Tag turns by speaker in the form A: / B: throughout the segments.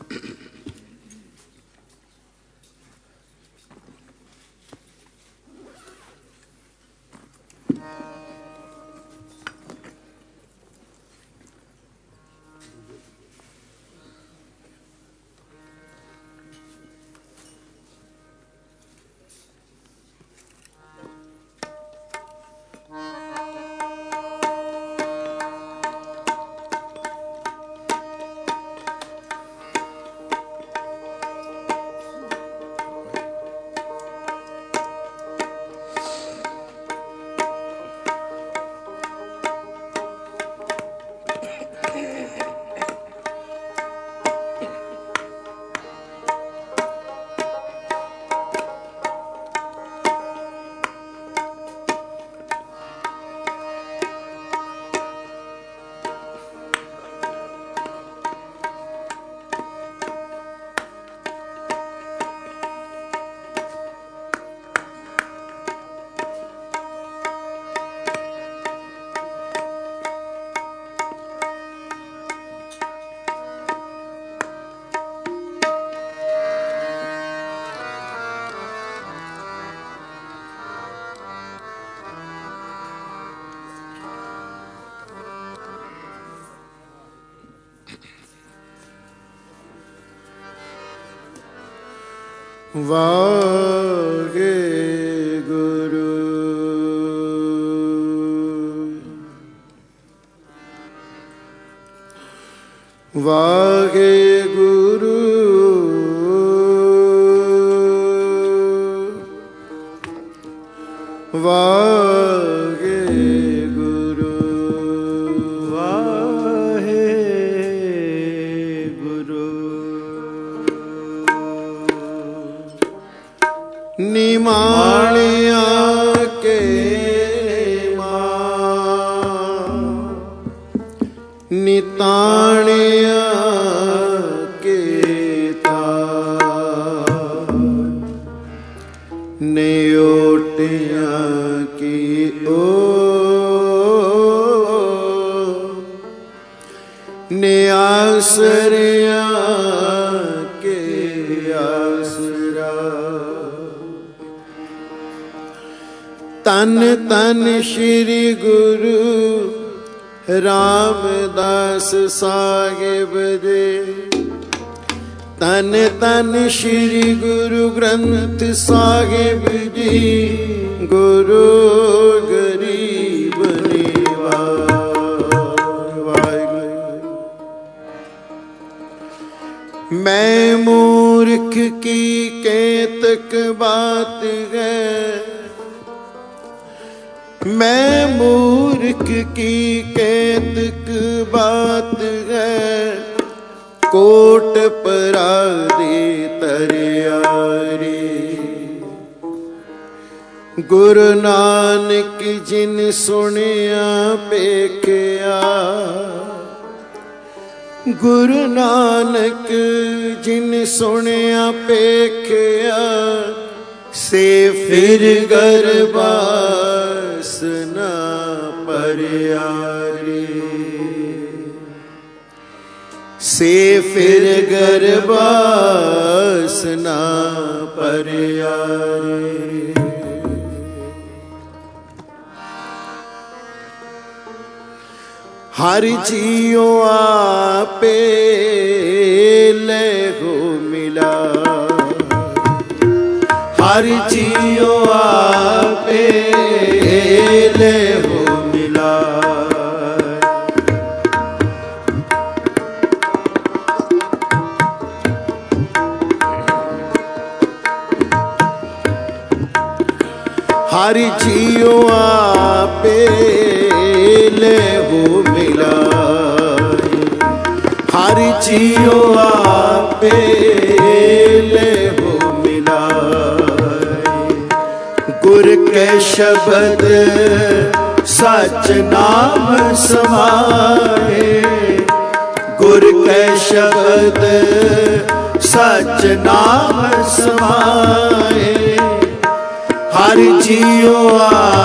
A: ਵਾਹਿਗੁਰੂ ਵਾਹਿਗੁਰੂ ਵਾਹਿਗੁਰੂ ਵਾਹਿਗੁਰੂ ਨਿਮਾਣਿਆ ਕੇ ਮਾਂ ਨਿਤਾਣਿਆ ਕੇ ਤਾ ਨਿਓਟਿਆ ਕੀ ਓ ਨਿਆਸਰਿਆ ਕੇ ਆਸਰਾ ਤਨ ਤਨ ਸ਼੍ਰੀ ਗੁਰੂ ਰਾਮਦਾਸ ਸਾਹਿਬ ਜੀ ਤਨ ਤਨ ਸ਼੍ਰੀ ਗੁਰੂ ਗ੍ਰੰਥ ਸਾਹਿਬ ਜੀ ਗੁਰੂ ਗਰੀਬ ਨਿਵਾਜ। ਮੈਂ ਮੂਰਖ ਕੀ ਕੇਤਕ ਬਾਤ ਹੈ मैं मूर्ख की केतक बात है कोट पराधी तरियारी गुरु नानक जिन सुनिया पेखिया गुरु नानक जिन सुनिया पेखिया से फिर गरबास न परियारी से फिर गरबास न परियारी। हर जियो आपे लेगो मिला हर जियो आपे ले हो मिला हर जियो आपे ले हो मिला हर जियो आपे ले हो मिला गुर के शब्द सच नाम समाए गुर के शब्द सच नाम समाए हर जियो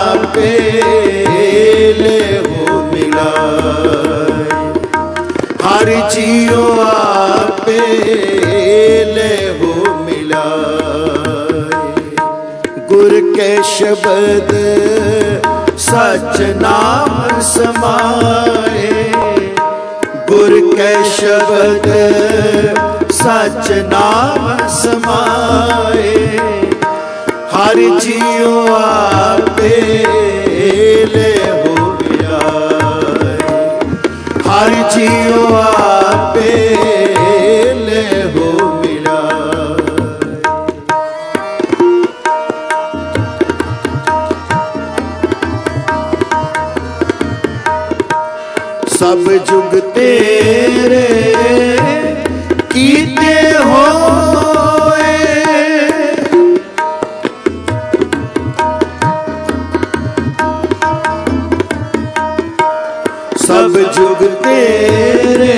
A: आपे ले हो मिला हर जियो आपे ले हो मिलाए। गुर के शब्द सच नाम समाए। गुर के शब्द सच नाम समाए। हर जियो आपे ले हो मिलाए। हर जियो आपे ले हो मिलाए। सब जुग तेरे कीते होए। सब जुग तेरे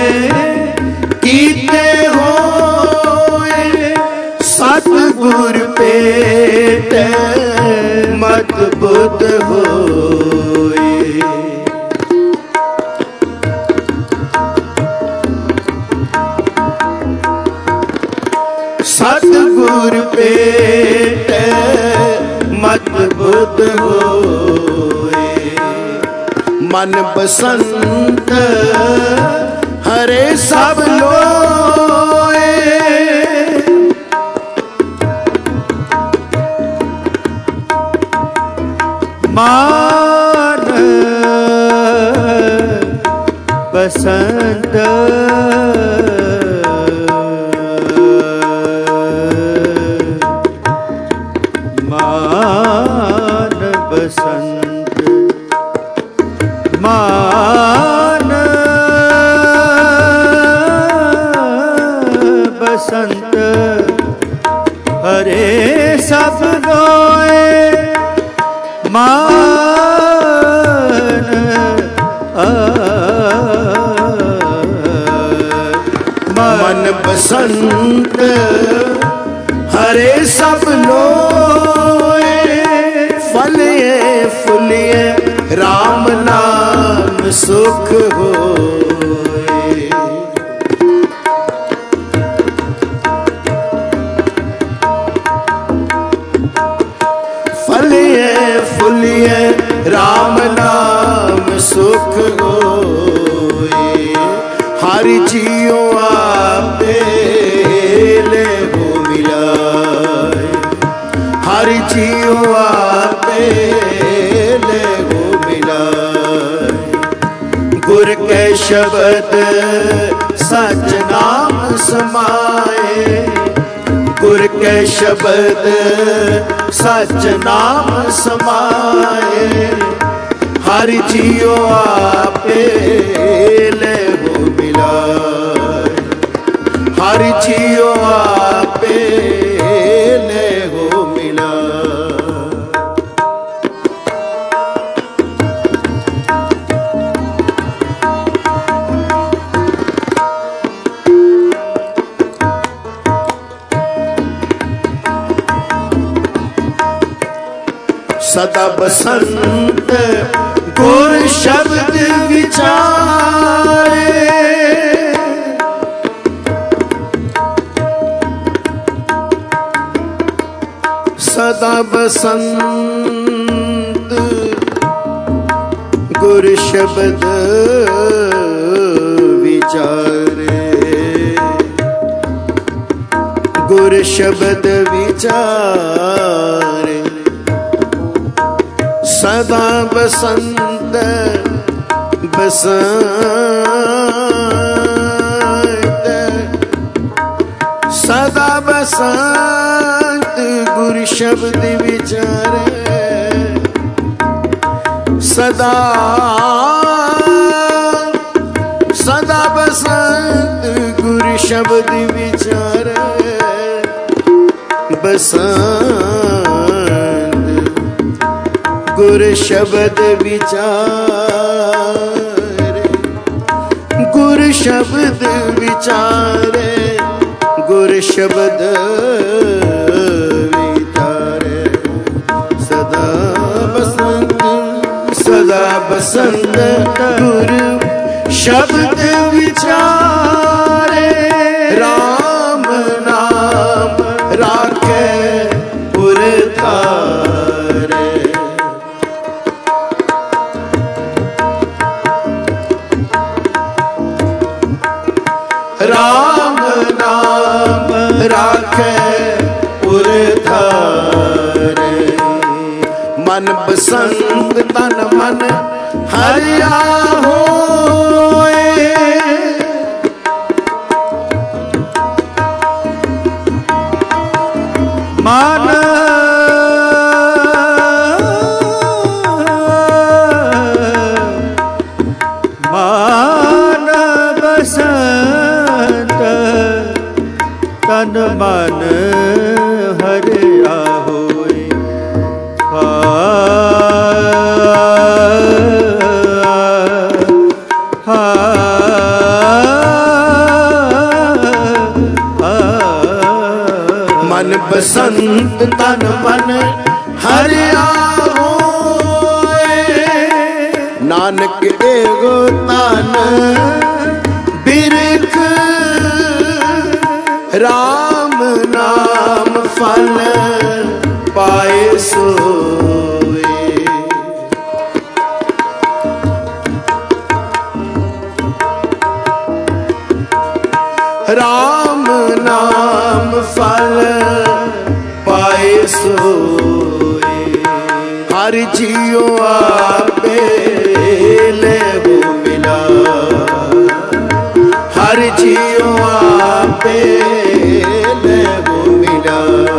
A: कीते होए। सतगुर पेट मत बुध होए। सतगुर पेट मत बुध होए। मन बसंत हरे सब लोए। मान बसंत मान बसंत मान बसंत हरे सब लोए। मान मन बसंत हरे सब लोए। फलिए फुलिए राम नाम सुख होए। फलिए फुलिए राम नाम सुख होए। हर जियो आपे ले हो मिलाए। हर जियो आपे ले हो मिलाए। गुर के शब्द सच नाम समाए। गुर के शब्द सच नाम समाए। हर जियो आपे ले हो मिलाए। हर जियो आपे ले हो मिलाए। सदा बसंत गुर शब्द विचारे। सदा बसंत गुर शब्द विचारे। गुर शब्द विचारे। सदा बसंत बसंत सदा बसंत गुर शब्द विचारे। सदा सदा बसंत गुर शब्द विचारे। बसंत गुर शब्द विचारे। गुर शब्द विचारे। गुर शब्द विचारे। सदा बसंत गुर शब्द विचारे राम नाम राखे पुर थारे। राम नाम राखे पुर थारे। मन बसंत तन मन हरिया होए। मन मन बसंत तन मन हरिया होए। मन बसंत तन मन हरिया होए। नानक एगो तन बिरख राम नाम फल पाए सोए। राम नाम फल पाए सोए। हर जियो आपे ले हो मिला। हर जियो आपे ले हो मिला।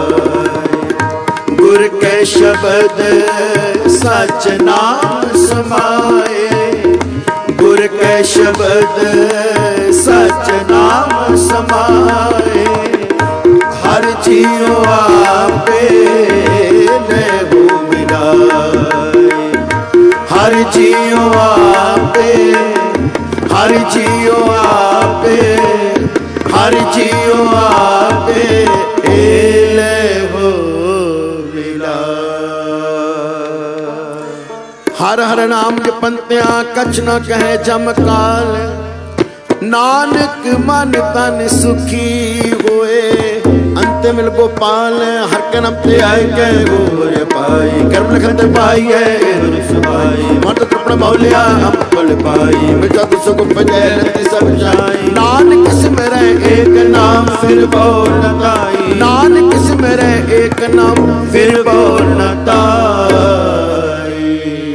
A: गुर के शब्द सच नाम समाए। गुर के शब्द सच नाम समाए। हर जियो आपे ले हो मिलाए। हर जियो आपे, हर जियो आपे, हर जियो आपे ले हो मिलाए। हर हर नाम जपंत्या कछ न कहे जम काल। नानक मन तन सुखी होए। अंत मिल गोपाल हर के नाम ते आए के गोर पाई। कर्म लिखत पाई है सुभाई। मत तृपण मौलिया हम फल पाई। मिटा सुख पजैलति सब जाई। नानक सिमरै एक नाम फिर बोल न ताई। नानक सिमरै एक नाम फिर बोल न ताई।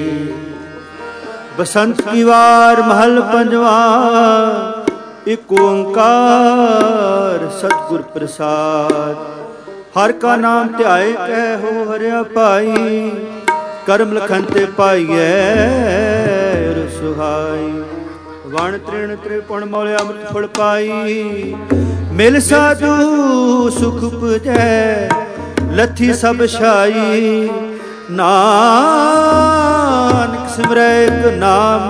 A: बसंत की वार महल पंजवा। एक ओंकार सतगुर प्रसाद। हर का नाम ध्याए कह हो हरिया पाई। कर्म लखन ते पाइए सुहाई। वण तृण त्रिपुण मौलिया अमृत फल पाई। मिल साधु सुख पुजै लथी सब छाई। नानक सिमरै एक नाम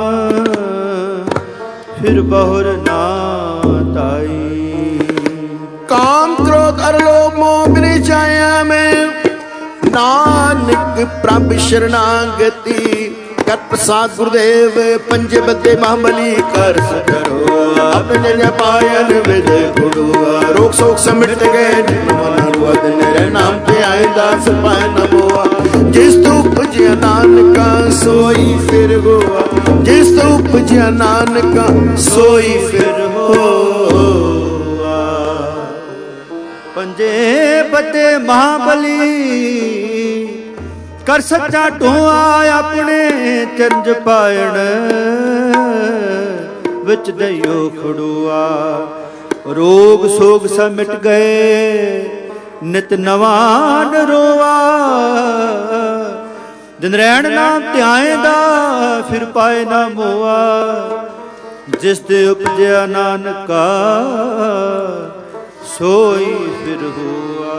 A: फिर बहुर ना ताई। काम क्रोध अर लोभ मोह बिन जाया में। नानक प्रभ शरणागति कर प्रसाद गुरुदेव। पंजे बदे महाबली कर सकरो। अपने जय पायन विद गुरुआ। रोग शोक समिट गए दिन नाम पे आए दास पाए न मोआ। जिस तू उपजिया नानका सोई फिर हुआ। जिस तू उपजिया नानका सोई फिर हुआ। पंजे बदे महाबली कर सच्चा ढोआ। अपने चरज पायण विच दइयो खड़ुआ। रोग सोग सब मिट गए नित नवान रोआ। दिन रैण नाम ध्याए दा फिर पाए ना मोआ। जिस ते उपजया नानका सोई फिर हुआ।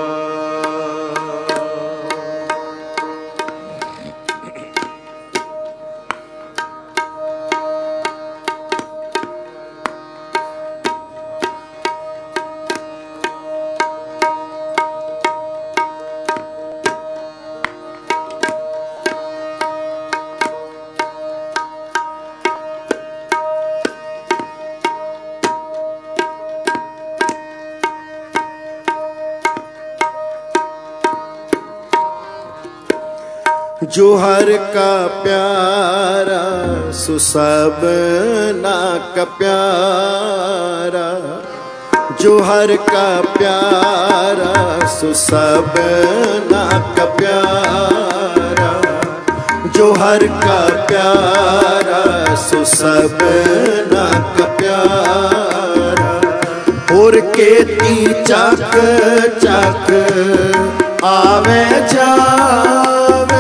A: जो हर का प्यारा सो सबना का प्यारा, जो हर का प्यारा सो सबना का प्यारा, जो हर का प्यारा सो सबना का प्यारा। और केती चक चक आवे जावे,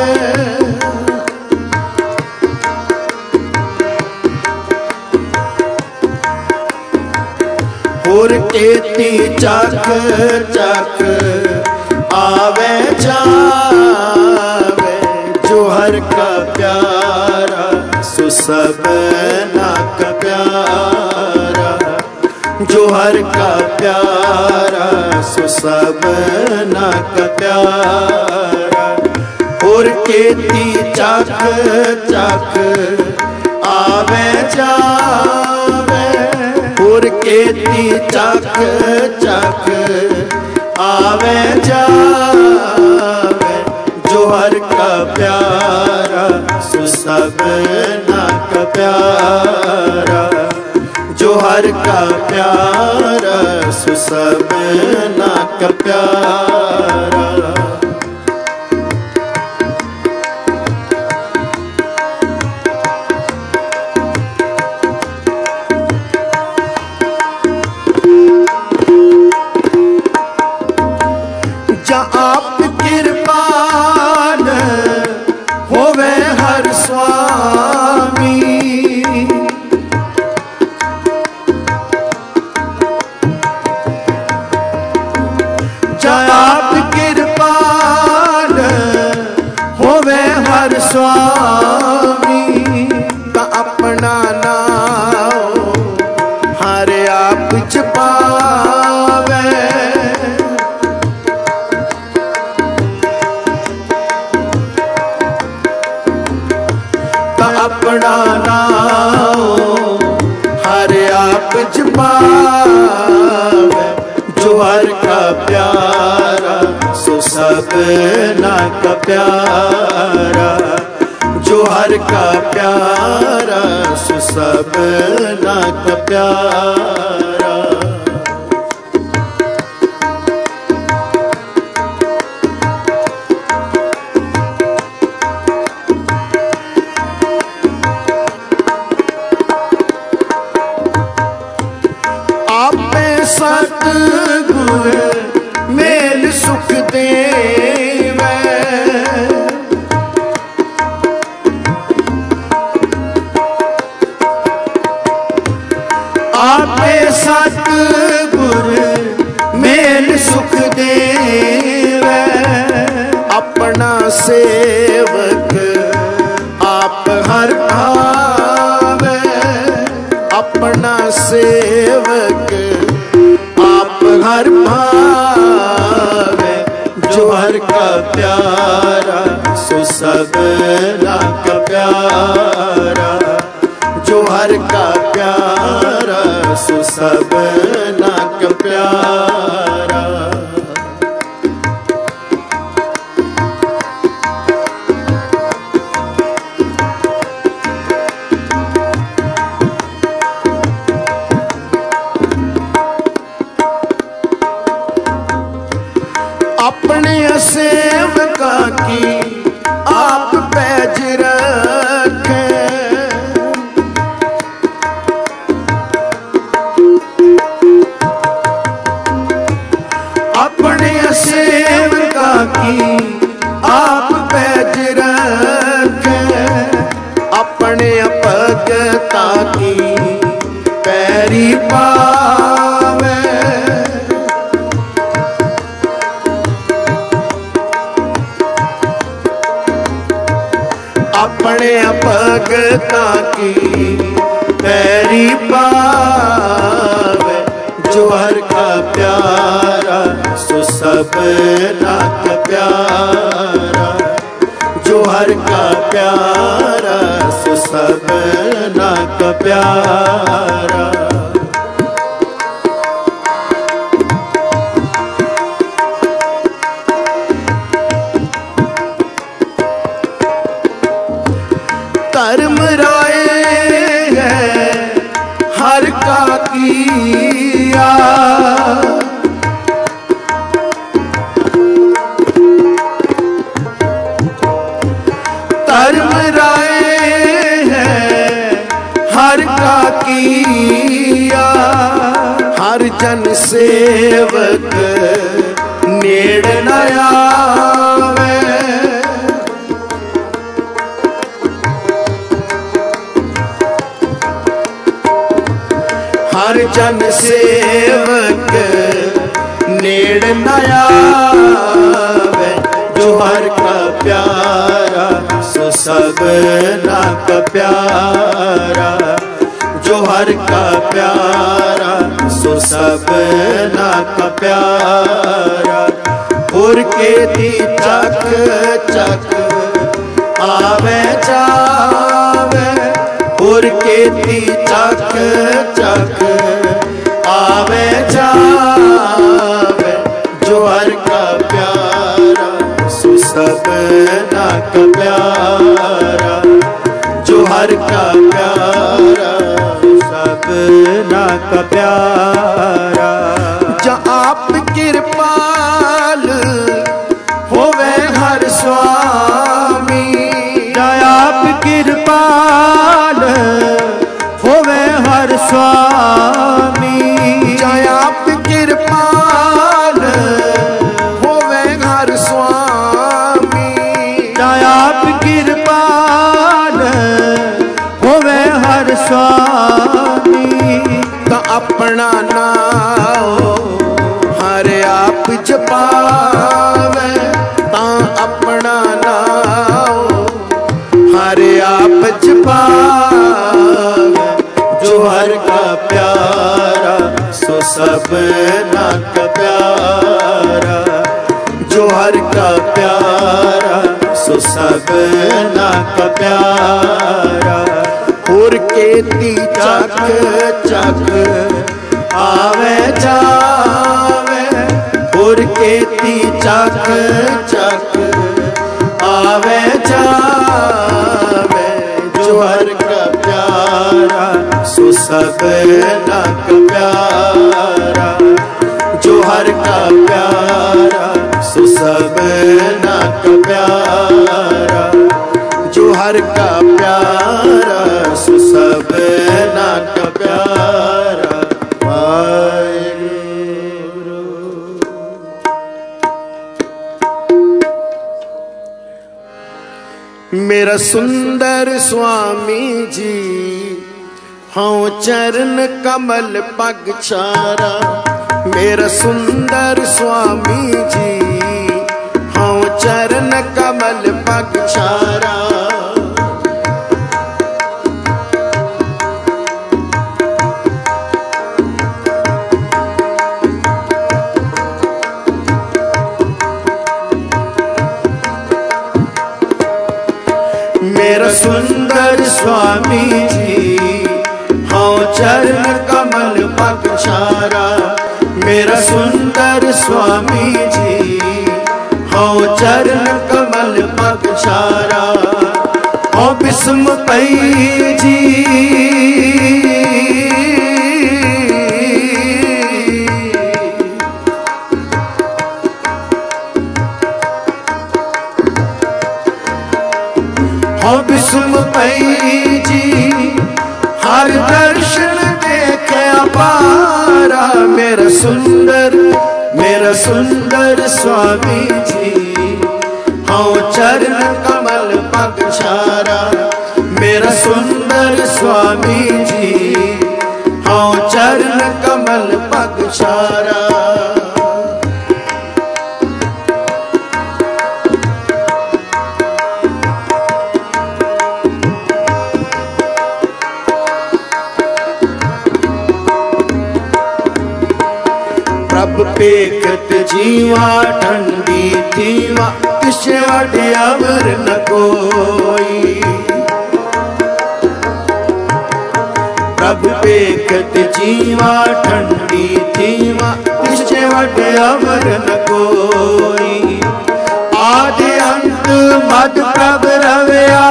A: और केती चक चक आवे जावे। जो हर का प्यारा सो सबना का प्यारा, जो हर का प्यारा सो सबना का प्यारा। और केती चक चक आवे जावे, और केती चक चक आवे जावे। जो हर का प्यारा सो सबना का प्यारा, जो हर का प्यारा सो सबना का प्यारा। जा आप कृपान होवे हर स्वामी, आप कृपान होवे हर स्वामी। का अपना नाम हर आप जपावे, का अपना नाम हर आप जपावे। जो हर का प्यारा सो सबना का प्यारा, जो हर का प्यारा सो सबना का प्यारा। आपे सतगुर मेल सुख देवे, आपे सतगुर मेल सुख देवे। अपना सेवक आप हर भावे, अपना सेवक आप हर भावे। जो हर का प्यारा सो सबना का प्यारा, जो हर का प्यारा सो सबना का प्यारा। अपने सेवका की आप पैज रखे, अपने सेवका की आप पैज रखे। अपने भगता की पैरी पावे, अपने भगता की पैरी पावे। जो हर का प्यारा सो सबना का प्यारा, जो हर का प्यारा सो सबना का प्यारा। धर्म राय है हर का किया, हर जन सेवक नेड़ न आवे। हर जन सेवक नेड़ न आवे, जो हर का प्यारा सो सबना का प्यारा, जो हर का प्यारा सो सबना का प्यारा। और के दी चक चक आवे जावे, और के दी चक चक आवे जावे, जो हर का प्यारा सो सबना का प्यारा, जो हर का प्यारा सबना का प्यारा। जा आप कृपाल होवे हर स्वामी, जा आप कृपाल होवे हर स्वामी, जा आप कृपाल होवे हर स्वामी, जा आप कृपाल होवे हर स्वामी। तो अपना नाम हर आप जपावे, ता अपना नाम हर आप जपावे, जो हर का प्यारा सो सबना का प्यारा, जो हर का प्यारा सो सबना का प्यारा। और केती चक चक आवे जावे, और केती चक चक आवे जावे, जो हर का प्यारा सो सबना का प्यारा, जो हर का प्यारा सो सबना का प्यारा, जो हर का प्यारा सो सबना का प्यारा। वाहेगुरु। मेरा सुंदर स्वामी जी हाँ चरण कमल पग छारा, मेरा सुंदर स्वामी जी हाँ चरण कमल पग छारा। मेरा सुंदर स्वामी जी हाँ चरण कमल पग छारा, मेरा सुंदर स्वामी जी हाँ चरण कमल पग छारा। हाँ बिस्म पई जी हाँ बिस्म पई जी हर दर्शन देखे अपारा। मेरा सुंदर स्वामी जी हाँ चरण कमल पग छारा, मेरा सुंदर स्वामी जी हाँ चरण कमल पग छारा। प्रभ पेखत जीवा ठंडी थीवा, किसे वटे अवर न कोई। प्रभ पेखत जीवा ठंडी थीवा, किसे वटे अवर न कोई। आदि अंत मद प्रभ रव्या,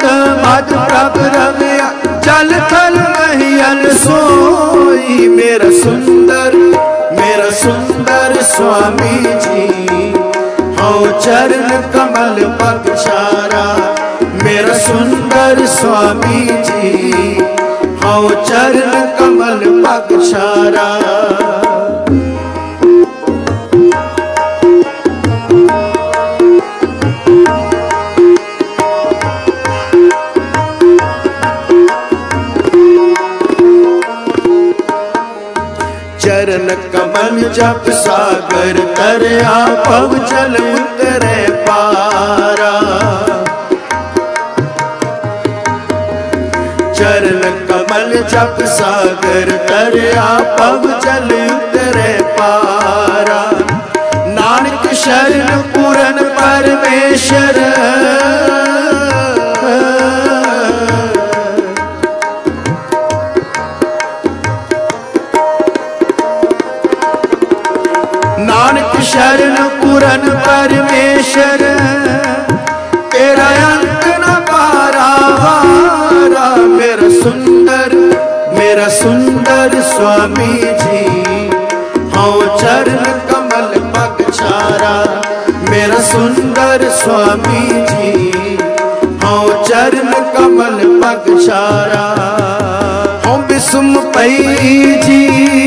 A: मद प्रभ रविया जल थल महियल सोई। मेरा सुंदर स्वामी जी हाँ चरण कमल पगचारा। मेरा सुंदर स्वामी जी हाँ चरण कमल पगचारा। चरण कमल जप सागर तरया पव जल उतरे पारा। चरण कमल जप सागर तरया पव जल उतरे पारा। नानक शरण पूरन परमेश्वर नानक शरण पूरन परमेश्वर तेरा अंत न पारावारा। मेरा सुंदर स्वामी जी हाँ चरण कमल पगचारा। मेरा सुंदर स्वामी जी हाँ चरण कमल पगचारा। हाँ बिसुम पई जी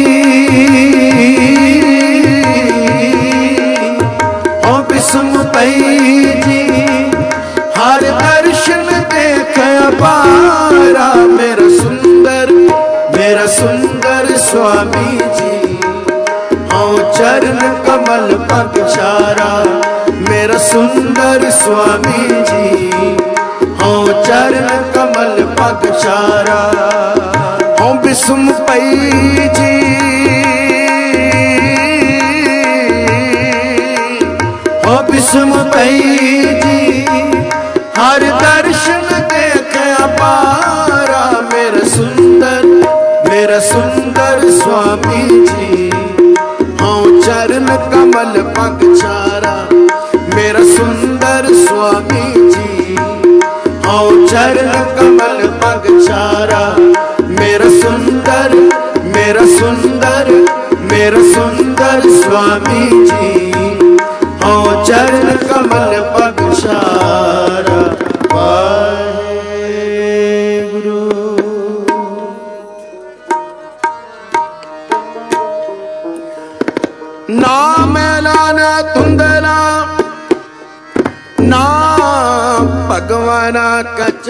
A: बिसुम पई जी हर दर्शन देख अपारा। मेरा सुंदर स्वामी जी हाँ चरण कमल पगचारा। मेरा सुंदर स्वामी जी हाँ चरण कमल पगचारा। हाँ बिसुम पई जी बिसुम पई जी हर दर्शन देख अपारा। मेरा सुंदर स्वामी जी हाँ चरण कमल पगचारा। मेरा सुंदर स्वामी जी हाँ चरण कमल पगचारा। मेरा सुंदर स्वामी जी हाँ चरण कमल पगचारा। वाहेगुरु। ना मैला ना धुंधला ना भगवाना कच।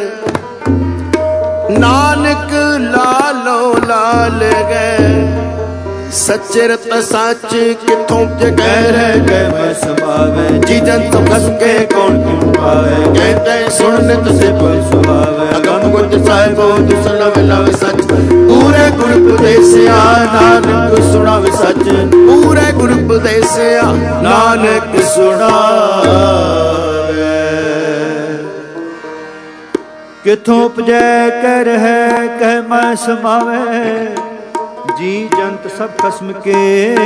A: नानक लालो लाल गए सच्चे रत सच किथों जगह रह गए मैं समावे। जी जन तो कस के कौन क्यों पावे। कहते सुन तुझे कोई सुहावे। अगम गुट साहिबो दुसला लव सच पूरे गुर उपदेसिया नानक सुनावे सच। पूरे गुर उपदेसिया नानक सुनावे। किथों उपजै कर है कह मैं समावे। जी जंत सब खस्म के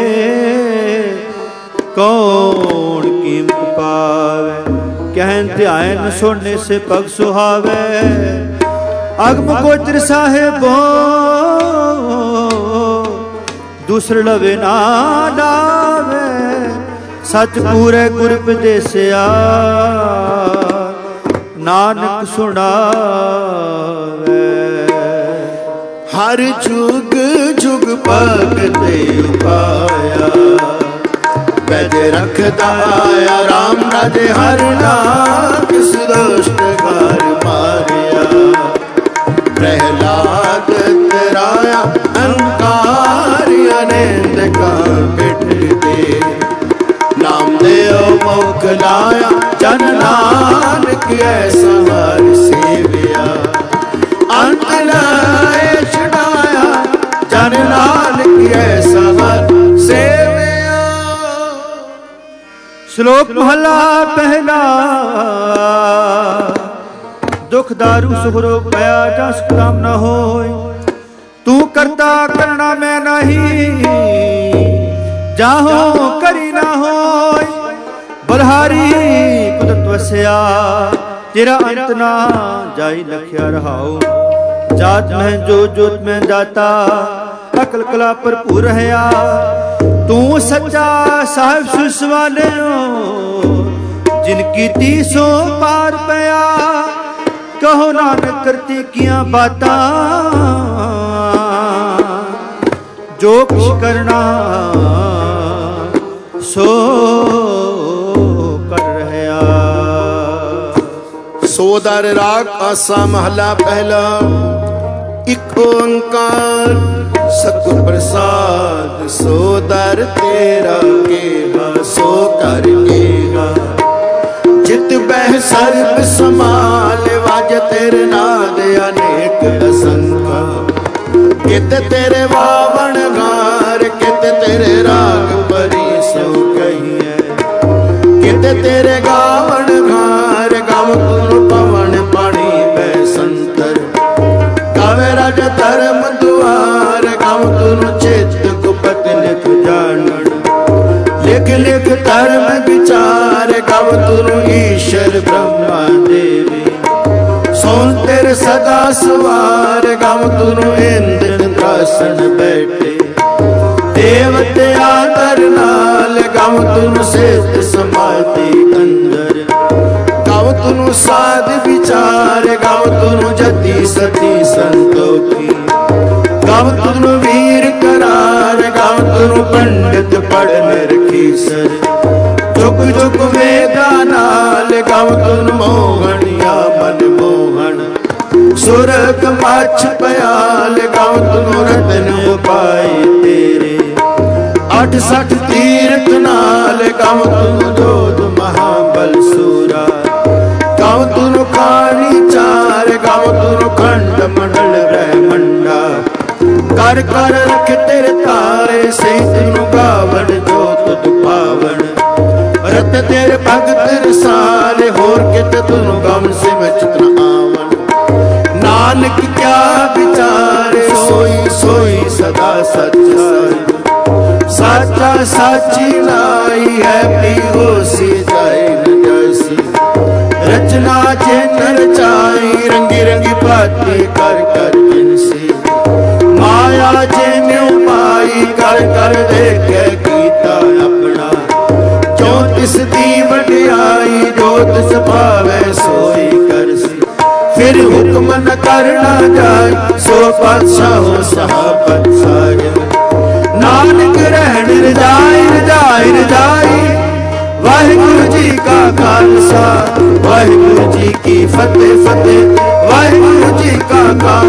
A: कौन कीमत पावे। कहन ध्यान सुनने से पग सुहावे। अगम गोचर साहिबो दूसर लवे ना लावे। सच पूरे गुर उपदेसिया नानक सुनावे। हर जुग जुग भगते उपाया। वैद रखदा आया राम राजे हर नाम। किस दुष्ट घर मारिया प्रहलाद तराया। अहंकारी अनेंद का पिठ दे नाम देव मुख लाया। जन नानक ऐसा हर सेविया। अंत लाए छुड़ाया जन नानक ऐसा हर सेविया। श्लोक महला पहला। दुख दारू सुखरो पया जस काम न होय। तू करता करना मैं नहीं जाहो करी ना होय। बलहारी कुदरत वस्या तेरा अंत ना जाई लखिया रहाओ। जात में जो जोत में दाता अकल कला भरपूर है। तू सच्चा साहिब सुसवाले जिनकी तीसों पार पया। कहो नानक करती किया बाता जो कुछ करना सो कर रहा।
B: सोदर राग आसा महला पहला। एक ओंकार सतगुर प्रसाद सोदर तेरा केगा सो कर केगा। जित बह सर्व समाल वाज तेरे नाद अनेक असंख्य। कित तेरे वावण गार कित तेरे राग परी सो कहिए। कित तेरे गावण गार गम तुम पवन पानी बैसंतर। गावे राज धर्म दुआर गम तुम चित गुपत लिख जानन। लिख लिख धर्म विचार गम तुम ईश्वर ब्रह्मा देवी। सोन तेरे सदा सवार गम तुम इंद्र इंद्रासन बैठे। देवते आदर नाल गम तुम सिद्ध समाधि अंदर। गम तुम साध विचार गम तुम जति सती संतोखी। गम तुम वीर करार गम तुम पंडित पढ़ निरखीसर। जुग जुग वेदा नाल गम तुम मोहनिया मन मोहन। सुरग माछ पयाल गम तुम रतन उपाय तेरे। 68 तीर्थ नाल गम तुम जोध महाबल सूरा। गम तुम खानी चार गम तुम खंड मंडल ब्रह्मंडा। कर कर रख तेरे तारे सही तुम गावन जो तुद पावन। रत तेरे भगत रसाले होर कित तुम गम से मचित न आवन। नानक क्या विचारे सोई सोई सदा सच साहिब। साचा साची लाई है पी होसी जाए न जैसी। रचना जिन रचाई रंगी रंगी बाती कर कर जिनसी। माया जिन उपाई कर कर देखे कीता अपना। जो तिस दी वडियाई जो तिस भावे सोई करसी। फिर हुक्म न करना जाए सो पातशाह सहाबत सारे। नानक रहन रजाई रजाई रजाई। वाहिगुरु जी का खालसा वाहिगुरु जी की फतेह फतेह। वाहिगुरु जी का